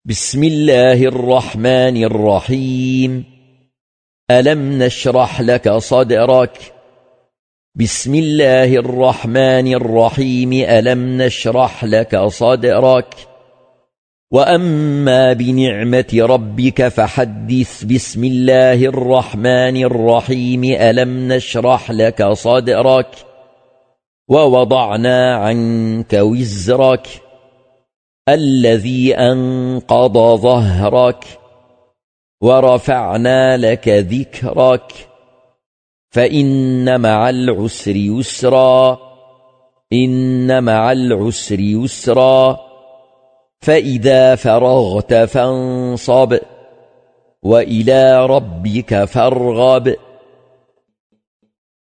بسم الله الرحمن الرحيم. ألم نشرح لك صدرك. بسم الله الرحمن الرحيم. ألم نشرح لك صدرك. وأما بنعمة ربك فحدث. بسم الله الرحمن الرحيم. ألم نشرح لك صدرك. ووضعنا عنك وزرك الذي أنقض ظهرك ورفعنا لك ذكرك فإن مع العسر يسرا. إن مع العسر يسرا. فإذا فرغت فانصب وإلى ربك فارغب.